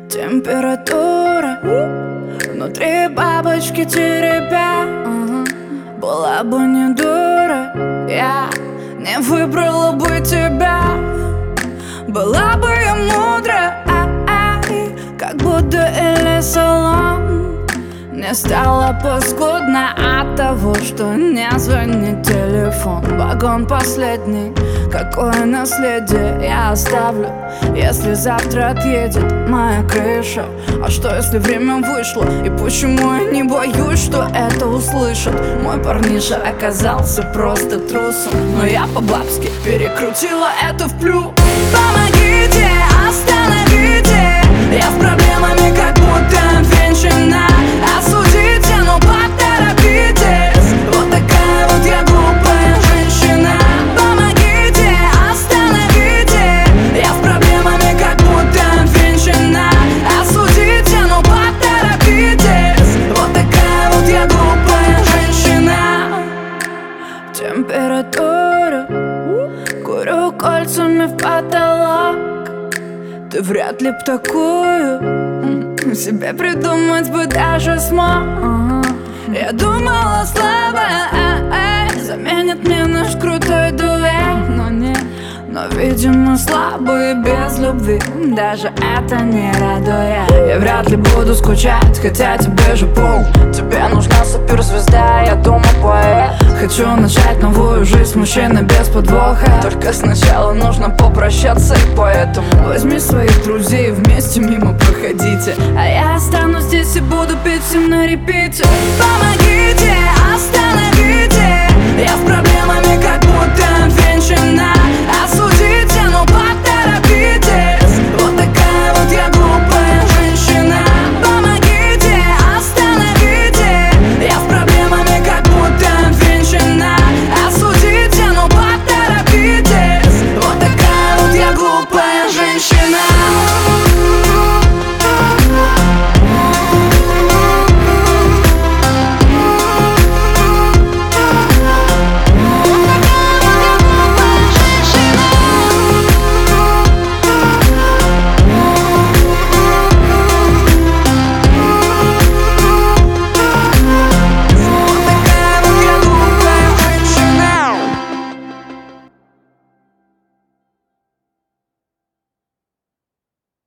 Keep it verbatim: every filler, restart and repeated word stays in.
Температура внутри бабочки теребя. Была бы не дура, я не выбрала бы тебя. Была бы я мудра, ай, как будто или салон. Не стало паскудно от того, что не звонит телефон. Вагон последний, какое наследие я оставлю, если завтра отъедет моя крыша? А что если время вышло? И почему я не боюсь, что это услышат? Мой парниша оказался просто трусом, но я по-бабски перекрутила это в плюс. Помогите, остановите, я с проблемами, как будто венчана. Осудите, но поторопитесь, вот такая вот я глупая женщина. Помогите, остановите, я с проблемами, как будто венчана. Осудите, но поторопитесь, вот такая вот я глупая женщина. Температура, курю кольцами в потолок. Ты вряд ли б такую себе придумать бы даже смог. Я думала, слабая заменит мне наш крутой дуэт, но нет. Но, видимо, слабые без любви даже это не радует. Я вряд ли буду скучать, хотя тебе же пол. Тебе нужна суперзвезда, я думаю, поэт. Хочу начать новую жизнь с мужчиной без подвоха. Только сначала нужно попрощаться, и поэтому возьми своих друзей, вместе мимо проходите, а я останусь здесь и буду петь всем на репите. Помогите, остановите, я с проблемами, как будто венчана. Осудите, но поторопитесь, вот такая вот я глупая женщина. Помогите, остановите, я с проблемами, как будто венчана. Осудите, но поторопитесь, вот такая вот я глупая женщина.